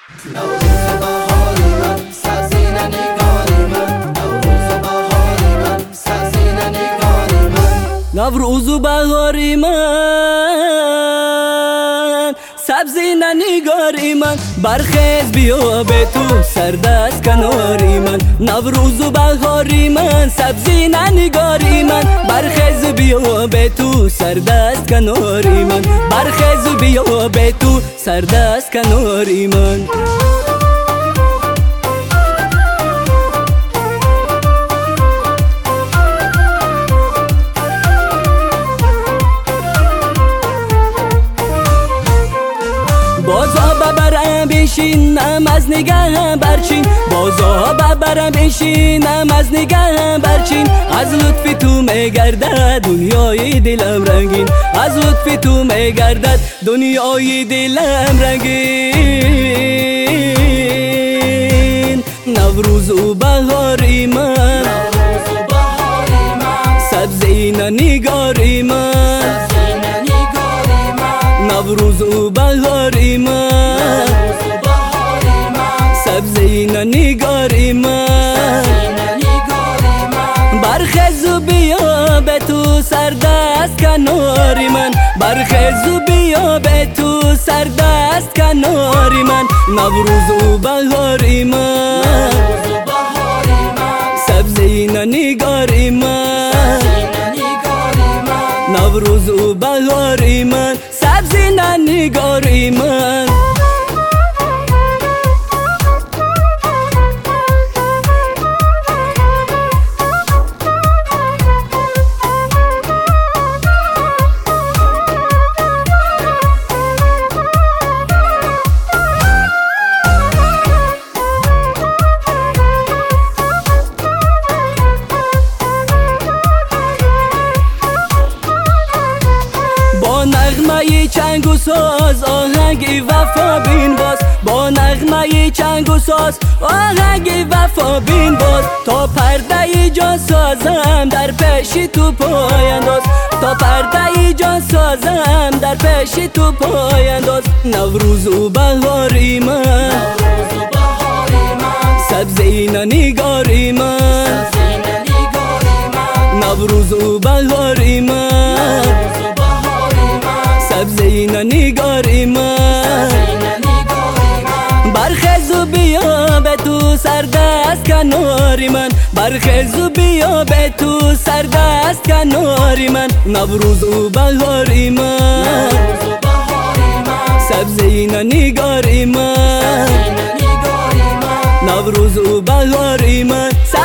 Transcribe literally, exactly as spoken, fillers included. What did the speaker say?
نوروز بهاری من سبزی نگاری من نوروز بهاری من سبزی نگاری من نوروز بهاری من سبزی نگاری من برخیز بیا به تو سردست کناری من نوروز بهاری من سبزی نگاری من برخیز بیا به تو سردست کناری من برخیز بیا به تو سردست کناری من بازا ببرم بشینم از نگهم برچین بازا ببرم بشینم از نگهم برچین از لطف تو میگردد دنیای دلم رنگین از لطف تو میگردد دنیای دلم رنگین نوروز و بهاری من سبزی نگاری من نوروز و بهاری من سبزی نگاری من برخیز و بیا به تو سردست کناری من برخیز و بیا به تو سردست کناری من نوروز و بهاری من سبزی نگاری من نوروز و بهاری من سبزی نگاری من نغمه چنگ و ساز آهنگ وفا بین باز با نغمه چنگ و ساز آهنگ وفا بین باز تا پرده جان سازم در پیش تو پای انداز تا پرده جان سازم در پیش تو پای انداز نوروز و بهاری من سبزی نگاری من نوروز و بهاری من سبزی نگاری من برخیز و بیا به تو سردست کناری من برخیز و بیا به تو سردست کناری من نوروز و بهاری من سبزی نگاری من نوروز و بهاری من